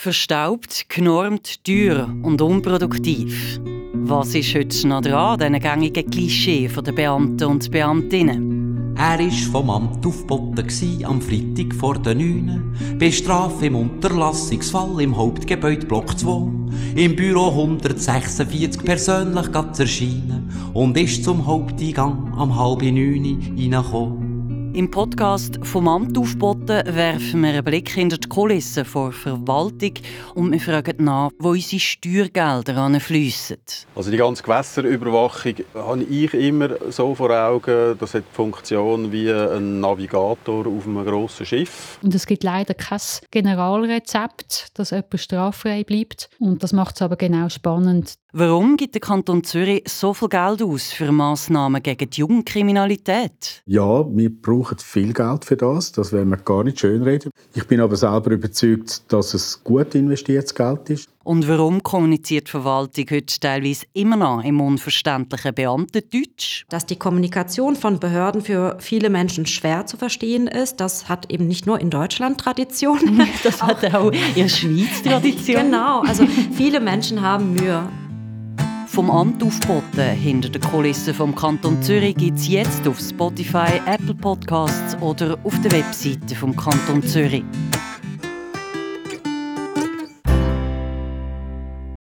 Verstaubt, genormt, teuer und unproduktiv. Was ist heute noch dran, diesen gängigen Klischee der Beamten und Beamtinnen? Er war vom Amt aufgeboten am Freitag vor den 9. Bei Strafe im Unterlassungsfall im Hauptgebäude Block 2. Im Büro 146 persönlich zu erscheinen und ist zum Haupteingang am 8:30 reingekommen. Im Podcast «Vom Amt aufgeboten» werfen wir einen Blick hinter die Kulissen der Verwaltung und wir fragen nach, wo unsere Steuergelder fliessen. Also die ganze Gewässerüberwachung habe ich immer so vor Augen, das hat die Funktion wie ein Navigator auf einem grossen Schiff. Und es gibt leider kein Generalrezept, dass jemand straffrei bleibt. Und das macht es aber genau spannend. Warum gibt der Kanton Zürich so viel Geld aus für Massnahmen gegen die Jugendkriminalität? Ja, wir brauchen viel Geld für das wollen wir gar nicht schönreden. Ich bin aber selber überzeugt, dass es gut investiertes Geld ist. Und warum kommuniziert die Verwaltung heute teilweise immer noch im unverständlichen Beamtendeutsch? Dass die Kommunikation von Behörden für viele Menschen schwer zu verstehen ist, das hat eben nicht nur in Deutschland Tradition. Das hat auch in der Schweiz Tradition. Genau, also viele Menschen haben Mühe. Vom Amt aufgeboten hinter den Kulissen vom Kanton Zürich gibt es jetzt auf Spotify, Apple Podcasts oder auf der Webseite vom Kanton Zürich.